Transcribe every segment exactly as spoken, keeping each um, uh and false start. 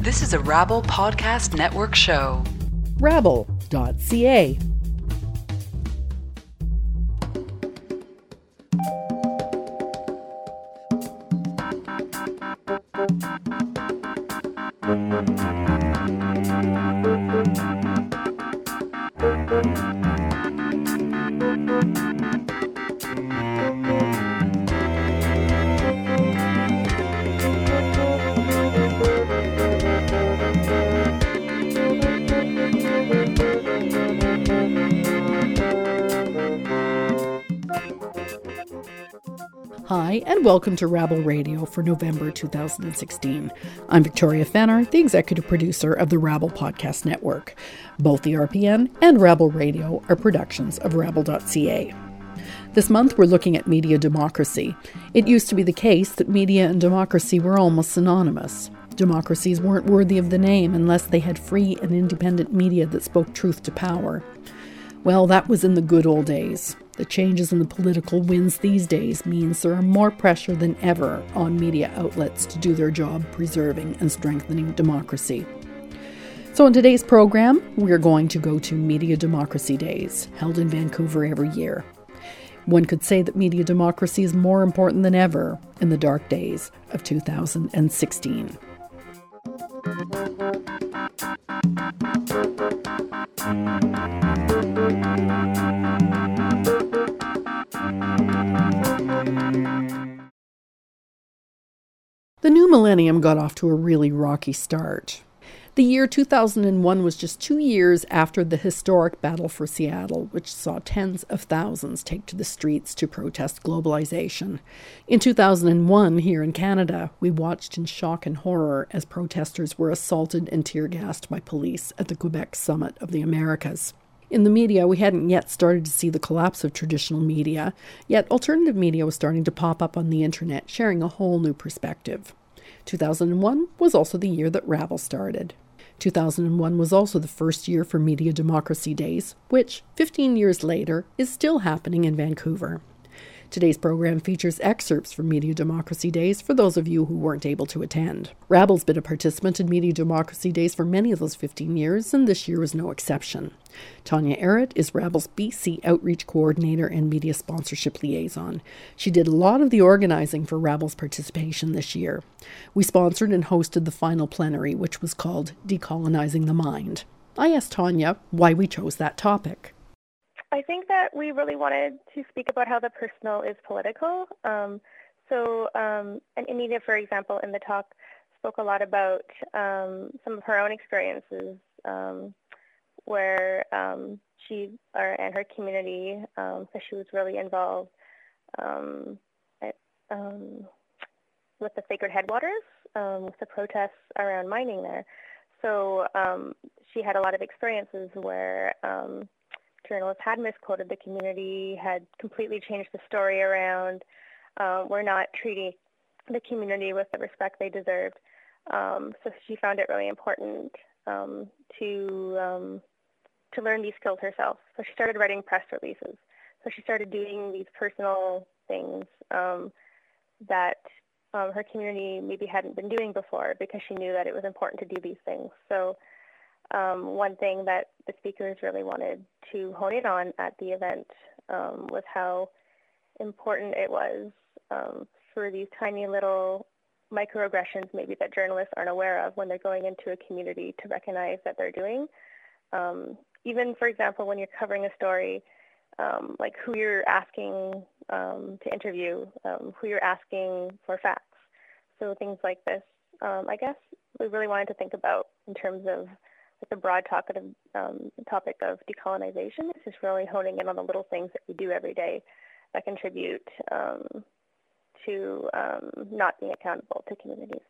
This is a Rabble Podcast Network show. rabble dot c a. Hi, and welcome to Rabble Radio for November two thousand sixteen. I'm Victoria Fenner, the executive producer of the Rabble Podcast Network. Both the R P N and Rabble Radio are productions of rabble dot c a. This month we're looking at media democracy. It used to be the case that media and democracy were almost synonymous. Democracies weren't worthy of the name unless they had free and independent media that spoke truth to power. Well, that was in the good old days. The changes in the political winds these days means there are more pressure than ever on media outlets to do their job preserving and strengthening democracy. So in today's program, we're going to go to Media Democracy Days, held in Vancouver every year. One could say that media democracy is more important than ever in the dark days of two thousand sixteen. The new millennium got off to a really rocky start. The year two thousand one was just two years after the historic Battle for Seattle, which saw tens of thousands take to the streets to protest globalization. In two thousand one, here in Canada, we watched in shock and horror as protesters were assaulted and tear-gassed by police at the Quebec Summit of the Americas. In the media, we hadn't yet started to see the collapse of traditional media, yet alternative media was starting to pop up on the internet, sharing a whole new perspective. two thousand one was also the year that Rabble started. two thousand one was also the first year for Media Democracy Days, which, fifteen years later, is still happening in Vancouver. Today's program features excerpts from Media Democracy Days for those of you who weren't able to attend. Rabble's been a participant in Media Democracy Days for many of those fifteen years, and this year was no exception. Tanya Ehret is Rabble's B C Outreach Coordinator and Media Sponsorship Liaison. She did a lot of the organizing for Rabble's participation this year. We sponsored and hosted the final plenary, which was called Decolonizing the Mind. I asked Tanya why we chose that topic. I think that we really wanted to speak about how the personal is political. Um, so um, and Anita, for example, in the talk spoke a lot about um, some of her own experiences um, where um, she or, and her community, um, so she was really involved um, at, um, with the Sacred Headwaters, um, with the protests around mining there. So um, she had a lot of experiences where um, journalists had misquoted the community, had completely changed the story around, uh, were not treating the community with the respect they deserved. Um, so she found it really important um, to um, to learn these skills herself. So she started writing press releases. So she started doing these personal things um, that um, her community maybe hadn't been doing before because she knew that it was important to do these things. So Um, one thing that the speakers really wanted to hone in on at the event um, was how important it was um, for these tiny little microaggressions maybe that journalists aren't aware of when they're going into a community to recognize that they're doing. Um, even, for example, when you're covering a story, um, like who you're asking um, to interview, um, who you're asking for facts. So things like this, um, I guess we really wanted to think about in terms of the broad topic of, um, topic of decolonization. It's just really honing in on the little things that we do every day that contribute um, to um, not being accountable to communities.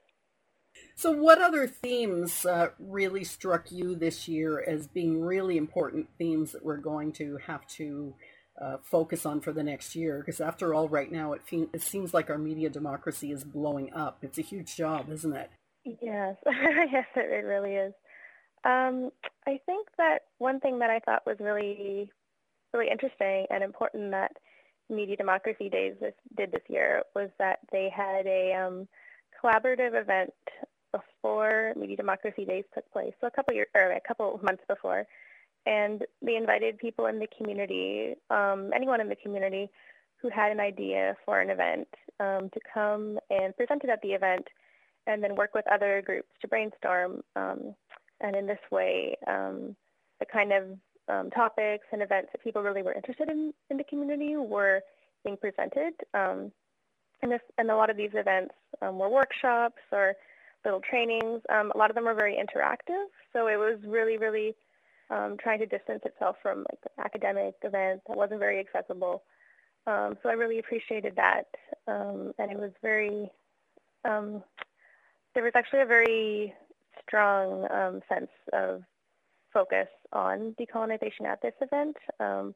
So what other themes uh, really struck you this year as being really important themes that we're going to have to uh, focus on for the next year? Because after all, right now, it, fe- it seems like our media democracy is blowing up. It's a huge job, isn't it? Yes, yes, it, it really is. Um, I think that one thing that I thought was really, really interesting and important that Media Democracy Days this, did this year was that they had a um, collaborative event before Media Democracy Days took place, so a couple years or a couple months before, and they invited people in the community, um, anyone in the community who had an idea for an event, um, to come and present it at the event, and then work with other groups to brainstorm. Um, and in this way, um, the kind of um, topics and events that people really were interested in in the community were being presented. Um, and, this, and a lot of these events um, were workshops or little trainings. Um, a lot of them were very interactive, so it was really, really um, trying to distance itself from like the academic event that wasn't very accessible. Um, so I really appreciated that, um, and it was very, um, there was actually a very strong um, sense of focus on decolonization at this event, um,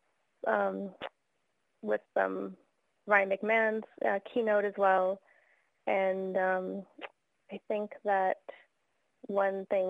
um, with um, Ryan McMahon's uh, keynote as well. And um, I think that one thing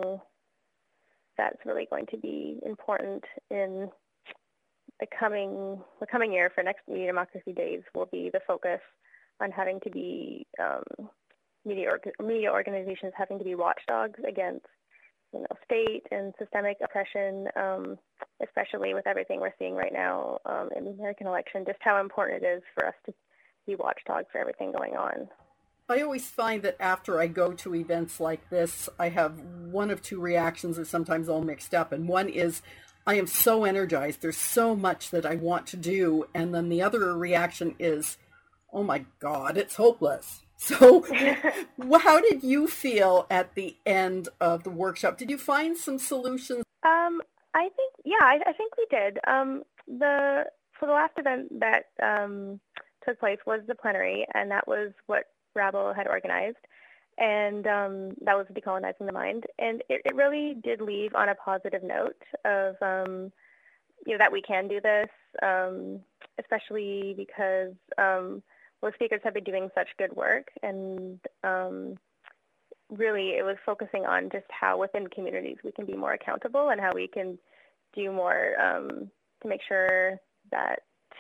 that's really going to be important in the coming the coming year for next Media Democracy Days will be the focus on having to be um, media or, media organizations having to be watchdogs against, you know, state and systemic oppression, um, especially with everything we're seeing right now um, in the American election. Just how important it is for us to be watchdogs for everything going on. I always find that after I go to events like this, I have one of two reactions that sometimes all mixed up, and one is I am so energized. There's so much that I want to do. And then the other reaction is, oh my God, it's hopeless. So how did you feel at the end of the workshop? Did you find some solutions? Um, I think, yeah, I, I think we did. Um, the so the last event that um, took place was the plenary, and that was what Rabble had organized. And um, that was Decolonizing the Mind. And it, it really did leave on a positive note of, um, you know, that we can do this, um, especially because um, well, speakers have been doing such good work. And um, really it was focusing on just how within communities we can be more accountable and how we can do more um, to make sure that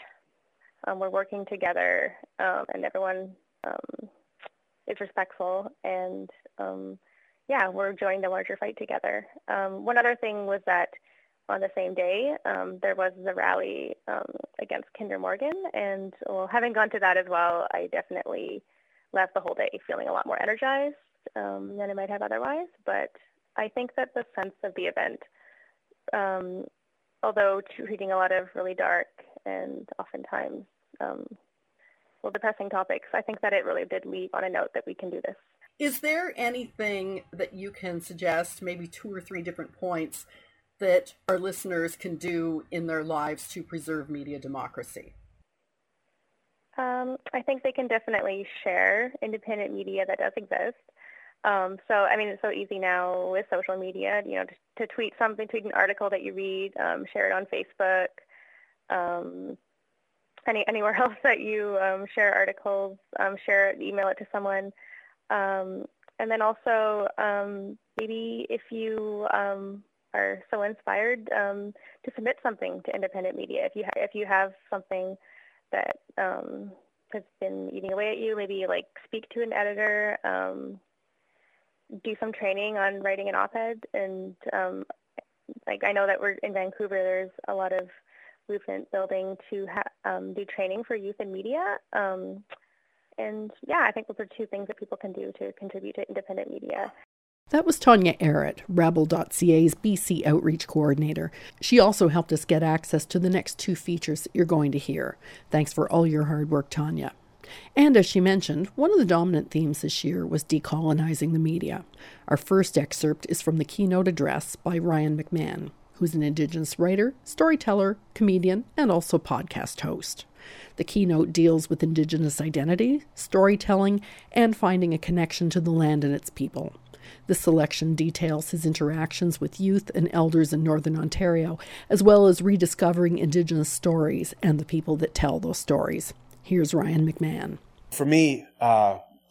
um, we're working together um, and everyone um, is respectful, and um, yeah, we're joining the larger fight together. Um, one other thing was that on the same day, um, there was the rally um, against Kinder Morgan, and well, having gone to that as well, I definitely left the whole day feeling a lot more energized um, than I might have otherwise. But I think that the sense of the event, um, although treating a lot of really dark and oftentimes um, well, depressing topics, I think that it really did leave on a note that we can do this. Is there anything that you can suggest, maybe two or three different points, that our listeners can do in their lives to preserve media democracy? Um, I think they can definitely share independent media that does exist. Um, so, I mean, it's so easy now with social media, you know, to, to tweet something, tweet an article that you read, um, share it on Facebook, um, Any, anywhere else that you um, share articles, um, share it, email it to someone. Um, and then also um, maybe if you um, are so inspired um, to submit something to independent media, if you, ha- if you have something that um, has been eating away at you, maybe like speak to an editor, um, do some training on writing an op-ed. And um, like I know that we're in Vancouver, there's a lot of movement building to ha- um, do training for youth in media. Um, and yeah, I think those are two things that people can do to contribute to independent media. That was Tanya Ehret, Rabble dot C A's B C Outreach Coordinator. She also helped us get access to the next two features that you're going to hear. Thanks for all your hard work, Tanya. And as she mentioned, one of the dominant themes this year was decolonizing the media. Our first excerpt is from the keynote address by Ryan McMahon, who's an Indigenous writer, storyteller, comedian, and also podcast host. The keynote deals with Indigenous identity, storytelling, and finding a connection to the land and its people. The selection details his interactions with youth and elders in Northern Ontario, as well as rediscovering Indigenous stories and the people that tell those stories. Here's Ryan McMahon. For me, uh,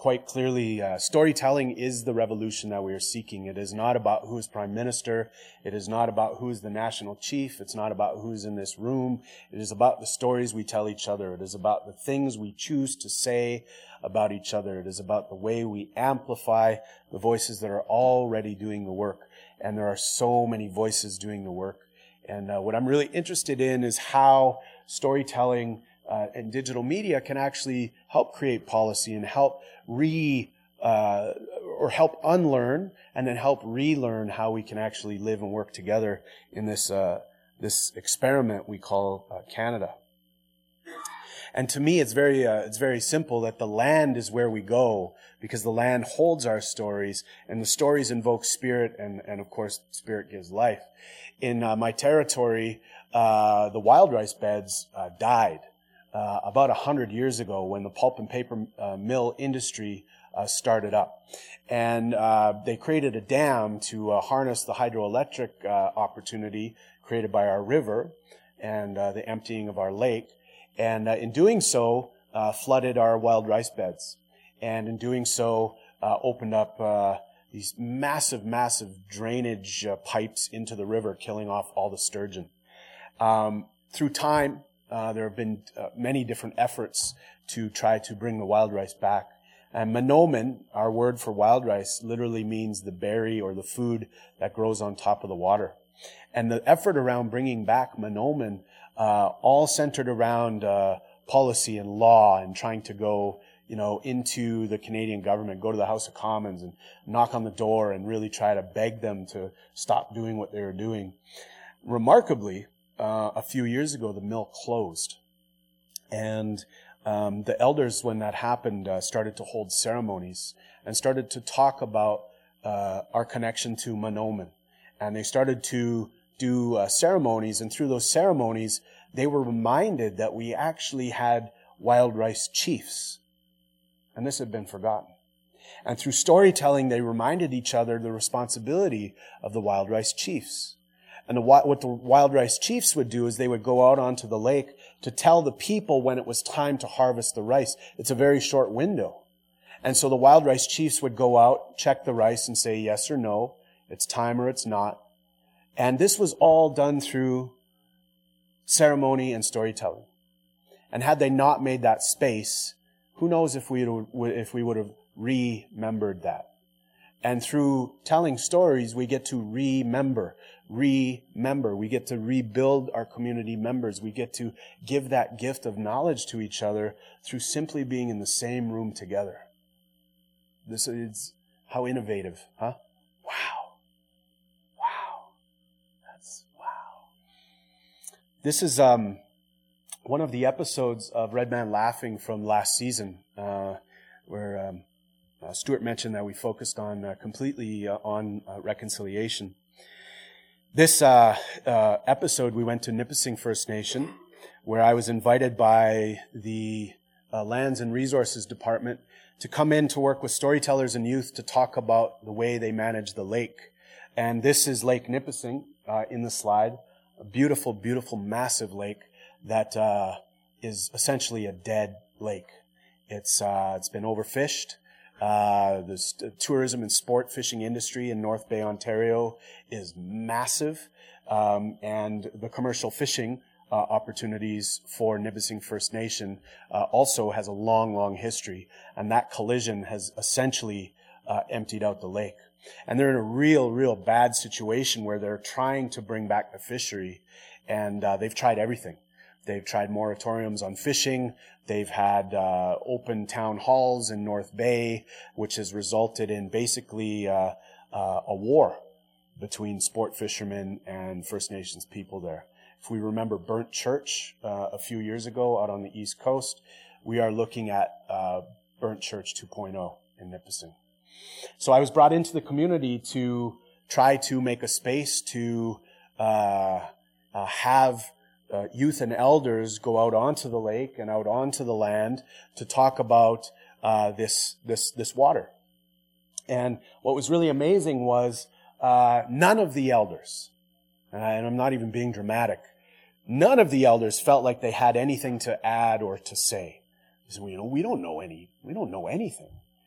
quite clearly, uh, storytelling is the revolution that we are seeking. It is not about who is prime minister. It is not about who is the national chief. It's not about who's in this room. It is about the stories we tell each other. It is about the things we choose to say about each other. It is about the way we amplify the voices that are already doing the work. And there are so many voices doing the work. And uh, what I'm really interested in is how storytelling uh, and digital media can actually help create policy and help re uh, or help unlearn and then help relearn how we can actually live and work together in this uh, this experiment we call uh, Canada. And to me, it's very uh, it's very simple that the land is where we go, because the land holds our stories, and the stories invoke spirit, and, and of course, spirit gives life. In uh, my territory, uh, the wild rice beds uh, died uh, about a hundred years ago when the pulp and paper uh, mill industry uh, started up. And uh, they created a dam to uh, harness the hydroelectric uh, opportunity created by our river and uh, the emptying of our lake. And uh, in doing so, uh, flooded our wild rice beds. And in doing so, uh, opened up uh, these massive, massive drainage uh, pipes into the river, killing off all the sturgeon. Um, through time, uh, there have been uh, many different efforts to try to bring the wild rice back. And Mahnomen, our word for wild rice, literally means the berry or the food that grows on top of the water. And the effort around bringing back Mahnomen Uh, all centered around uh, policy and law and trying to go, you know, into the Canadian government, go to the House of Commons and knock on the door and really try to beg them to stop doing what they were doing. Remarkably, uh, a few years ago, the mill closed. And um, the elders, when that happened, uh, started to hold ceremonies and started to talk about uh, our connection to Mahnomen. And they started to do uh, ceremonies, and through those ceremonies, they were reminded that we actually had wild rice chiefs. And this had been forgotten. And through storytelling, they reminded each other the responsibility of the wild rice chiefs. And the, what the wild rice chiefs would do is they would go out onto the lake to tell the people when it was time to harvest the rice. It's a very short window. And so the wild rice chiefs would go out, check the rice, and say yes or no, it's time or it's not. And this was all done through ceremony and storytelling. And had they not made that space, who knows if we would, if we would have remembered that. And through telling stories, we get to remember, remember. We get to rebuild our community members. We get to give that gift of knowledge to each other through simply being in the same room together. This is how innovative, huh? Wow. This is um, one of the episodes of Red Man Laughing from last season, uh, where um, uh, Stuart mentioned that we focused on uh, completely uh, on uh, reconciliation. This uh, uh, episode, we went to Nipissing First Nation, where I was invited by the uh, Lands and Resources Department to come in to work with storytellers and youth to talk about the way they manage the lake. And this is Lake Nipissing uh, in the slide. A beautiful, beautiful, massive lake that uh, is essentially a dead lake. It's uh, it's been overfished. Uh, the st- tourism and sport fishing industry in North Bay, Ontario, is massive, um, and the commercial fishing uh, opportunities for Nipissing First Nation uh, also has a long, long history, and that collision has essentially uh, emptied out the lake. And they're in a real, real bad situation where they're trying to bring back the fishery, and uh, they've tried everything. They've tried moratoriums on fishing. They've had uh, open town halls in North Bay, which has resulted in basically uh, uh, a war between sport fishermen and First Nations people there. If we remember Burnt Church uh, a few years ago out on the East Coast, we are looking at uh, Burnt Church two point oh in Nipissing. So I was brought into the community to try to make a space to uh, uh, have uh, youth and elders go out onto the lake and out onto the land to talk about uh, this this this water. And what was really amazing was uh, none of the elders, and I'm not even being dramatic, none of the elders felt like they had anything to add or to say. They said, well, you know, we don't know any, we don't know anything.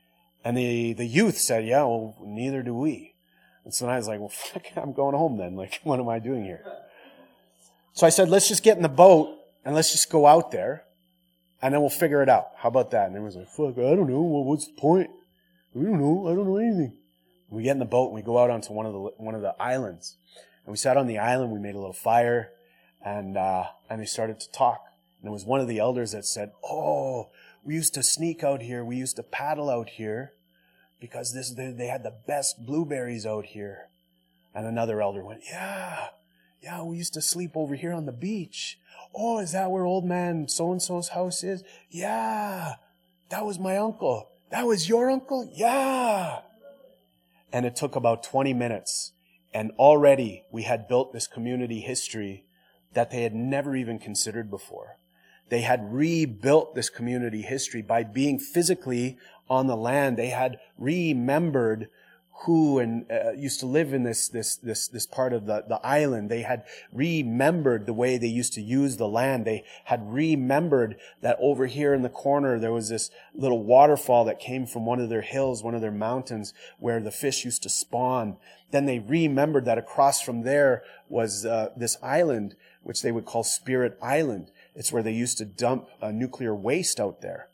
And the, the youth said, yeah, well, neither do we. And so I was like, well, fuck, I'm going home then. Like, what am I doing here? So I said, let's just get in the boat and let's just go out there and then we'll figure it out. How about that? And everyone's like, fuck, I don't know. Well, what's the point? We don't know. I don't know anything. We get in the boat and we go out onto one of the, one of the islands. And we sat on the island. We made a little fire and, uh, and they started to talk. And there was one of the elders that said, oh, we used to sneak out here. We used to paddle out here because this, they, they had the best blueberries out here. And another elder went, yeah, yeah, we used to sleep over here on the beach. Oh, is that where old man so-and-so's house is? Yeah, that was my uncle. That was your uncle? Yeah. And it took about twenty minutes. And already we had built this community history that they had never even considered before. They had rebuilt this community history by being physically on the land. They had remembered who and uh, used to live in this this this this part of the, the island. They had remembered the way they used to use the land. They had remembered that over here in the corner there was this little waterfall that came from one of their hills, one of their mountains, where the fish used to spawn. Then they remembered that across from there was uh, this island, which they would call Spirit Island. It's where they used to dump uh, nuclear waste out there.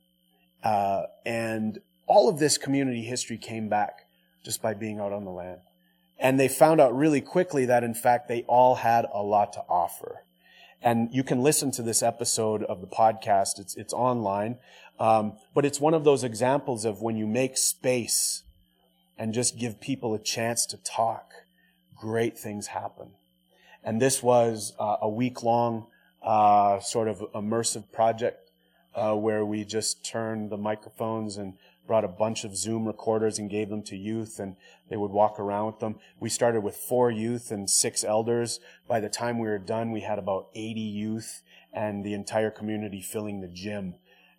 Uh, and all of this community history came back just by being out on the land. And they found out really quickly that, in fact, they all had a lot to offer. And you can listen to this episode of the podcast. It's, it's online. Um, but it's one of those examples of when you make space and just give people a chance to talk, great things happen. And this was uh, a week-long uh, sort of immersive project uh, where we just turned the microphones and brought a bunch of Zoom recorders and gave them to youth, and they would walk around with them. We started with four youth and six elders. By the time we were done, we had about eighty youth and the entire community filling the gym.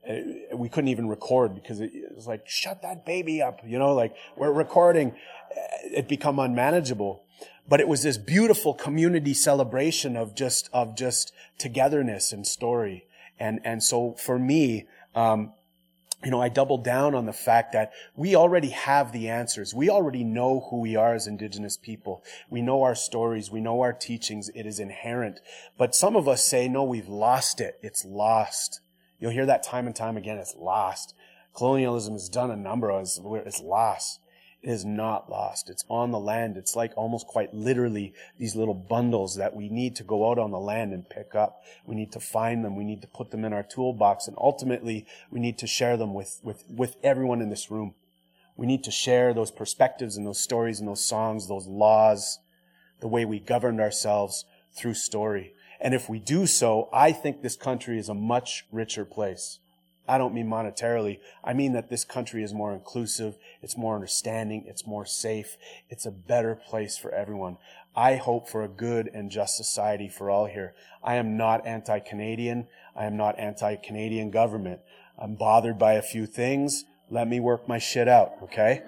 We couldn't even record because it was like, shut that baby up, you know, like we're recording. It become unmanageable. But it was this beautiful community celebration of just, of just togetherness and story. And, and so for me, um, you know, I doubled down on the fact that we already have the answers. We already know who we are as Indigenous people. We know our stories. We know our teachings. It is inherent. But some of us say, no, we've lost it. It's lost. You'll hear that time and time again. It's lost. Colonialism has done a number of us. It's lost. It is not lost. It's on the land. It's like almost quite literally these little bundles that we need to go out on the land and pick up. We need to find them. We need to put them in our toolbox. And ultimately, we need to share them with, with, with everyone in this room. We need to share those perspectives and those stories and those songs, those laws, the way we governed ourselves through story. And if we do so, I think this country is a much richer place. I don't mean monetarily. I mean that this country is more inclusive. It's more understanding. It's more safe. It's a better place for everyone. I hope for a good and just society for all here. I am not anti-Canadian. I am not anti-Canadian government. I'm bothered by a few things. Let me work my shit out, okay?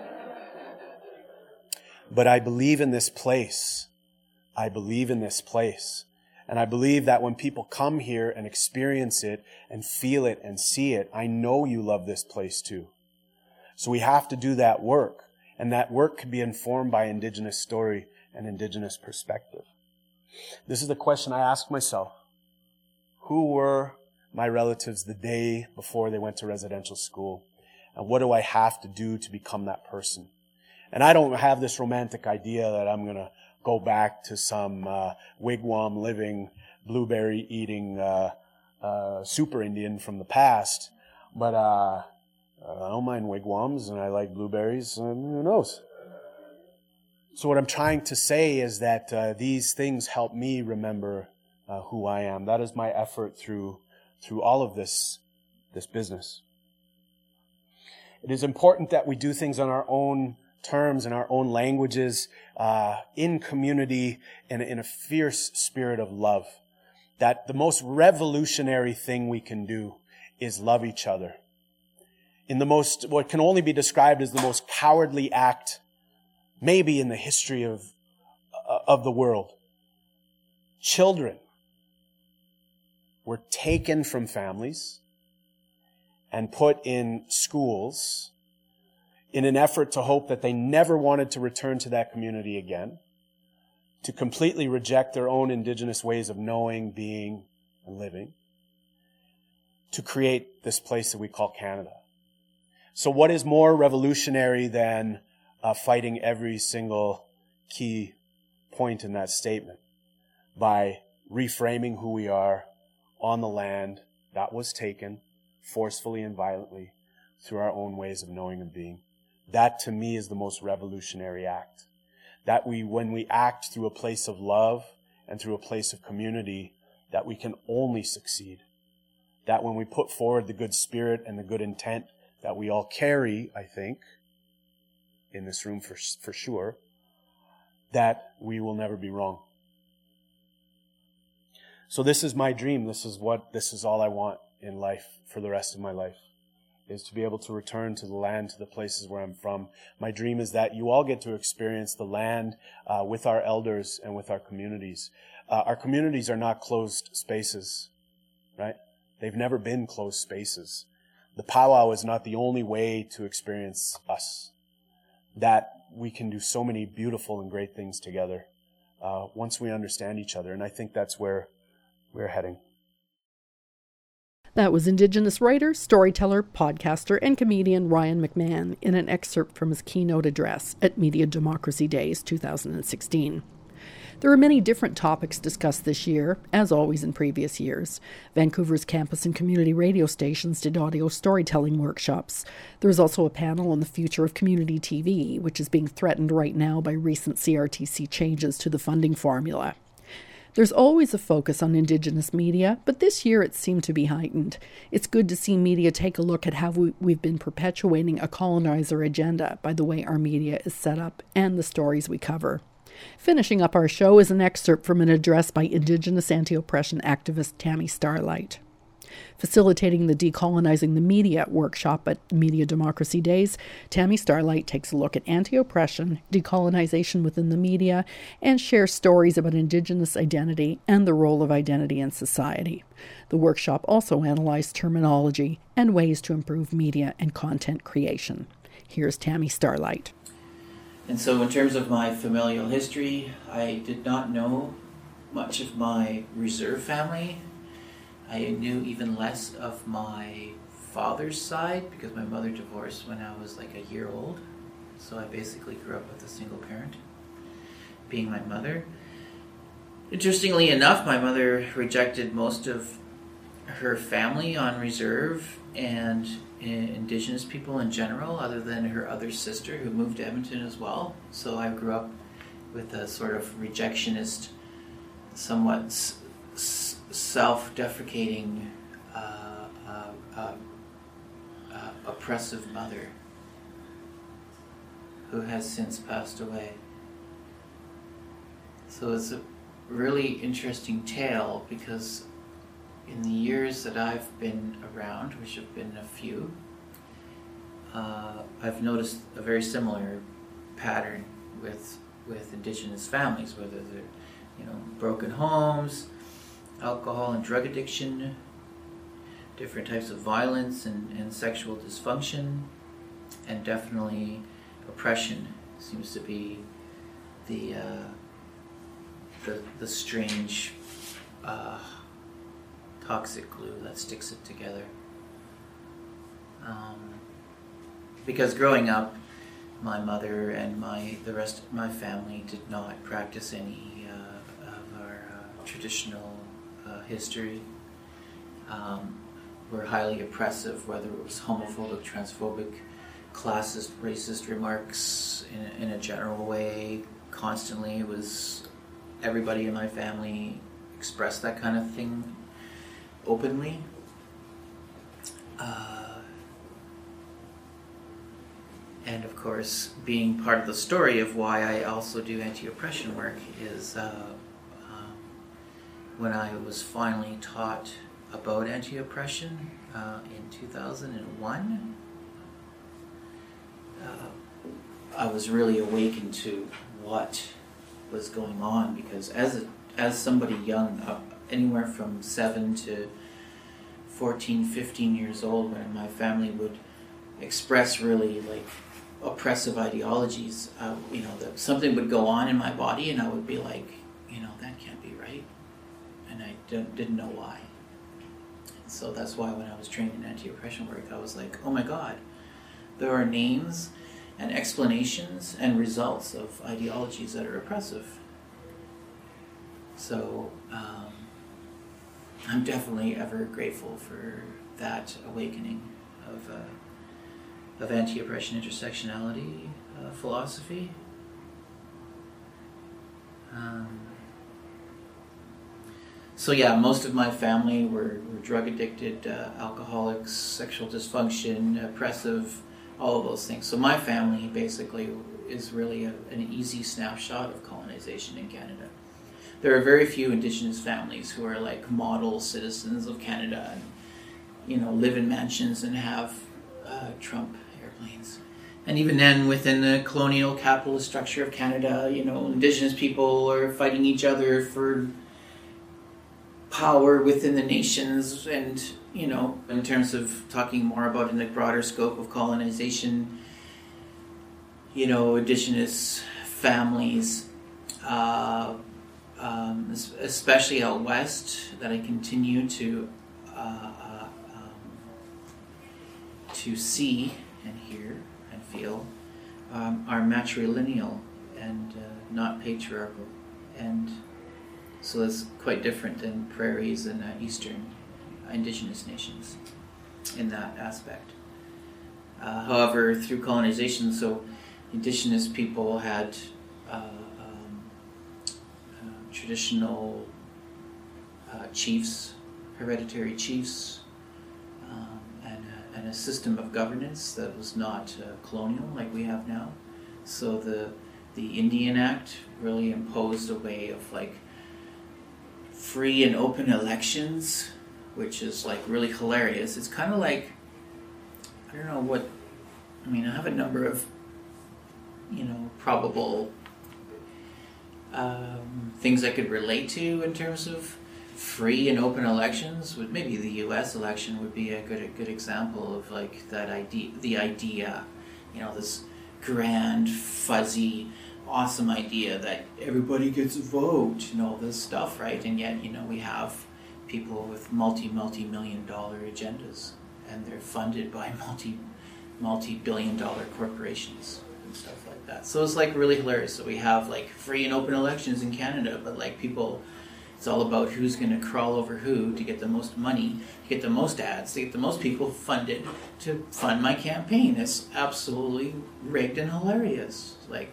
But I believe in this place. I believe in this place. And I believe that when people come here and experience it and feel it and see it, I know you love this place too. So we have to do that work. And that work can be informed by Indigenous story and Indigenous perspective. This is the question I ask myself. Who were my relatives the day before they went to residential school? And what do I have to do to become that person? And I don't have this romantic idea that I'm going to go back to some uh, wigwam living, blueberry eating uh, uh, super Indian from the past. But uh, I don't mind wigwams and I like blueberries, and who knows? So what I'm trying to say is that uh, these things help me remember uh, who I am. That is my effort through through all of this this business. It is important that we do things on our own terms, in our own languages, uh, in community, and in a fierce spirit of love. That the most revolutionary thing we can do is love each other. In the most, what can only be described as the most cowardly act, maybe in the history of, uh, of the world. Children were taken from families and put in schools in an effort to hope that they never wanted to return to that community again, to completely reject their own Indigenous ways of knowing, being, and living, to create this place that we call Canada. So what is more revolutionary than uh, fighting every single key point in that statement by reframing who we are on the land that was taken forcefully and violently through our own ways of knowing and being? That, to me, is the most revolutionary act. That we, when we act through a place of love and through a place of community, that we can only succeed. That when we put forward the good spirit and the good intent that we all carry, I think, in this room for, for sure, that we will never be wrong. So this is my dream. This is what, this is all I want in life for the rest of my life, is to be able to return to the land, to the places where I'm from. My dream is that you all get to experience the land uh, with our elders and with our communities. Uh, our communities are not closed spaces, right? They've never been closed spaces. The powwow is not the only way to experience us. That we can do so many beautiful and great things together uh, once we understand each other. And I think that's where we're heading. That was Indigenous writer, storyteller, podcaster, and comedian Ryan McMahon in an excerpt from his keynote address at Media Democracy Days two thousand sixteen. There are many different topics discussed this year, as always in previous years. Vancouver's campus and community radio stations did audio storytelling workshops. There is also a panel on the future of community T V, which is being threatened right now by recent C R T C changes to the funding formula. There's always a focus on Indigenous media, but this year it seemed to be heightened. It's good to see media take a look at how we, we've been perpetuating a colonizer agenda by the way our media is set up and the stories we cover. Finishing up our show is an excerpt from an address by Indigenous anti-oppression activist Tammy Starlight. Facilitating the Decolonizing the Media workshop at Media Democracy Days, Tammy Starlight takes a look at anti-oppression, decolonization within the media, and shares stories about Indigenous identity and the role of identity in society. The workshop also analyzed terminology and ways to improve media and content creation. Here's Tammy Starlight. And so in terms of my familial history, I did not know much of my reserve family. I knew even less of my father's side because my mother divorced when I was like a year old. So I basically grew up with a single parent, being my mother. Interestingly enough, my mother rejected most of her family on reserve and Indigenous people in general, other than her other sister who moved to Edmonton as well. So I grew up with a sort of rejectionist, somewhat s- s- self-deprecating, uh, uh, uh, uh, oppressive mother who has since passed away. So it's a really interesting tale because in the years that I've been around, which have been a few, uh, I've noticed a very similar pattern with with Indigenous families, whether they're, you know, broken homes, alcohol and drug addiction, different types of violence and, and sexual dysfunction, and definitely oppression seems to be the uh, the, the strange uh, toxic glue that sticks it together. Um, because growing up, my mother and my the rest of my family did not practice any uh, of our uh, traditional uh, history. Um, were highly oppressive, whether it was homophobic, transphobic, classist, racist remarks in, in a general way. Constantly, it was everybody in my family expressed that kind of thing openly. Uh, and of course, being part of the story of why I also do anti-oppression work is uh, um, when I was finally taught about anti-oppression uh, in two thousand one, uh, I was really awakened to what was going on, because as a, as somebody young, uh, anywhere from seven to fourteen, fifteen years old, when my family would express really like oppressive ideologies. Uh, you know, that something would go on in my body, and I would be like, you know, that can't be right, and I didn't, didn't know why. And so that's why when I was trained in anti-oppression work, I was like, oh my God, there are names and explanations and results of ideologies that are oppressive. So um, I'm definitely ever grateful for that awakening of uh, of anti-oppression intersectionality uh, philosophy. Um, so yeah, most of my family were, were drug addicted, uh, alcoholics, sexual dysfunction, oppressive, all of those things. So my family basically is really a, an easy snapshot of colonization in Canada. There are very few Indigenous families who are like model citizens of Canada and, you know, live in mansions and have uh, Trump airplanes. And even then, within the colonial capitalist structure of Canada, you know, Indigenous people are fighting each other for power within the nations. And, you know, in terms of talking more about in the broader scope of colonization, you know, Indigenous families, uh, um, especially out west, that I continue to uh, uh, um, to see and hear and feel, um, are matrilineal and uh, not patriarchal, and so that's quite different than prairies and uh, eastern Indigenous nations in that aspect. Uh, however, through colonization, so Indigenous people had uh, um, uh, traditional uh, chiefs, hereditary chiefs, um, and, a, and a system of governance that was not uh, colonial like we have now. So the the Indian Act really imposed a way of like free and open elections, which is like really hilarious. It's kind of like, I don't know what, I mean, I have a number of, you know, probable um, things I could relate to in terms of free and open elections. Would maybe the U S election would be a good a good example of like that idea, the idea, you know, this grand, fuzzy, awesome idea that everybody gets a vote and all this stuff, right? And yet, you know, we have people with multi, multi-million dollar agendas, and they're funded by multi, multi-billion dollar corporations and stuff like that. So it's like really hilarious. So we have like free and open elections in Canada, but like people, it's all about who's going to crawl over who to get the most money, to get the most ads, to get the most people funded to fund my campaign. It's absolutely rigged and hilarious. Like,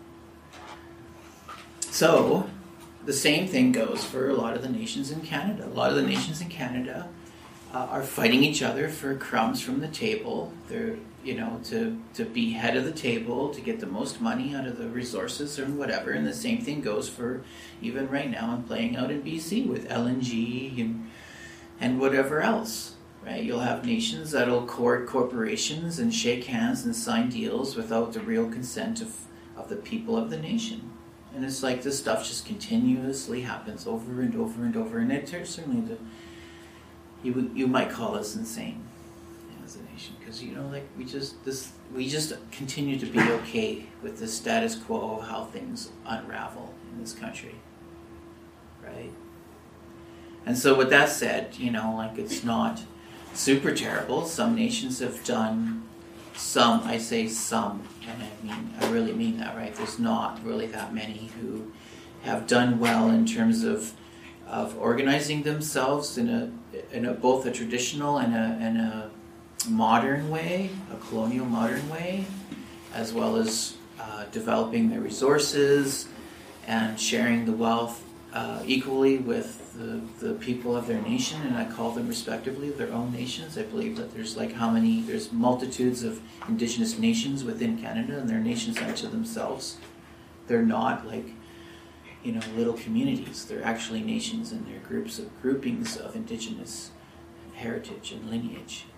so the same thing goes for a lot of the nations in Canada. A lot of the nations in Canada uh, are fighting each other for crumbs from the table. They're, you know, to, to be head of the table, to get the most money out of the resources or whatever. And the same thing goes for even right now I'm playing out in B C with L N G and, and whatever else, right? You'll have nations that'll court corporations and shake hands and sign deals without the real consent of, of the people of the nation. And it's like this stuff just continuously happens over and over and over. And it certainly, the, you you might call us insane as a nation, because you know, like we just this we just continue to be okay with the status quo of how things unravel in this country, right? And so, with that said, you know, like it's not super terrible. Some nations have done. Some, I say some, and I mean, I really mean that, right? There's not really that many who have done well in terms of of organizing themselves in a in a both a traditional and a and a modern way, a colonial modern way, as well as uh, developing their resources and sharing the wealth uh, equally with the, the people of their nation, and I call them respectively their own nations. I believe that there's like how many, there's multitudes of Indigenous nations within Canada, and they're nations unto themselves. They're not like, you know, little communities. They're actually nations, and they're groups of groupings of Indigenous heritage and lineage.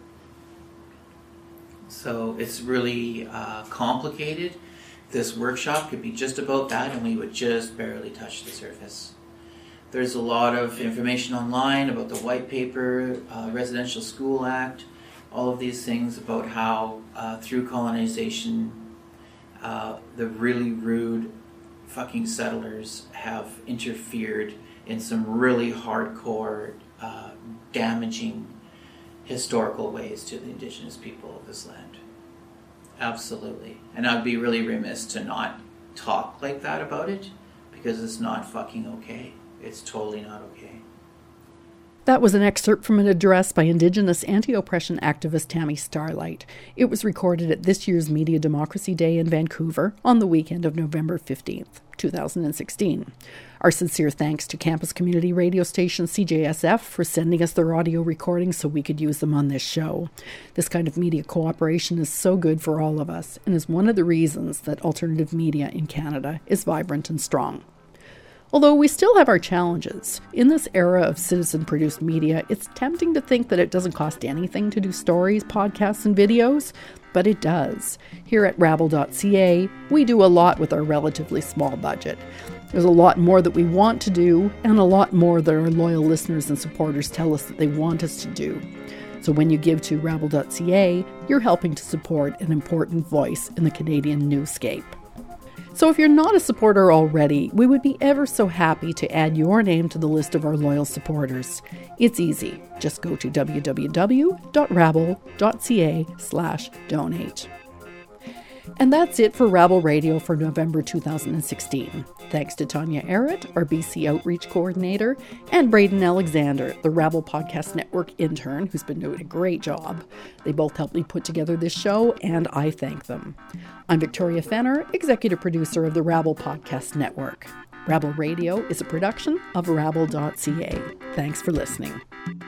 So it's really uh, complicated. This workshop could be just about that, and we would just barely touch the surface. There's a lot of information online about the White Paper, uh, Residential School Act, all of these things about how uh, through colonization, uh, the really rude fucking settlers have interfered in some really hardcore, uh, damaging historical ways to the Indigenous people of this land. Absolutely. And I'd be really remiss to not talk like that about it, because it's not fucking okay. It's totally not okay. That was an excerpt from an address by Indigenous anti-oppression activist Tammy Starlight. It was recorded at this year's Media Democracy Day in Vancouver on the weekend of November fifteenth, two thousand sixteen. Our sincere thanks to campus community radio station C J S F for sending us their audio recordings so we could use them on this show. This kind of media cooperation is so good for all of us and is one of the reasons that alternative media in Canada is vibrant and strong. Although we still have our challenges, in this era of citizen-produced media, it's tempting to think that it doesn't cost anything to do stories, podcasts, and videos, but it does. Here at rabble dot c a, we do a lot with our relatively small budget. There's a lot more that we want to do, and a lot more that our loyal listeners and supporters tell us that they want us to do. So when you give to rabble dot c a, you're helping to support an important voice in the Canadian newscape. So if you're not a supporter already, we would be ever so happy to add your name to the list of our loyal supporters. It's easy. Just go to w w w dot rabble dot c a slash donate. And that's it for Rabble Radio for November two thousand sixteen. Thanks to Tanya Arrett, our B C Outreach Coordinator, and Braden Alexander, the Rabble Podcast Network intern, who's been doing a great job. They both helped me put together this show, and I thank them. I'm Victoria Fenner, Executive Producer of the Rabble Podcast Network. Rabble Radio is a production of rabble dot c a. Thanks for listening.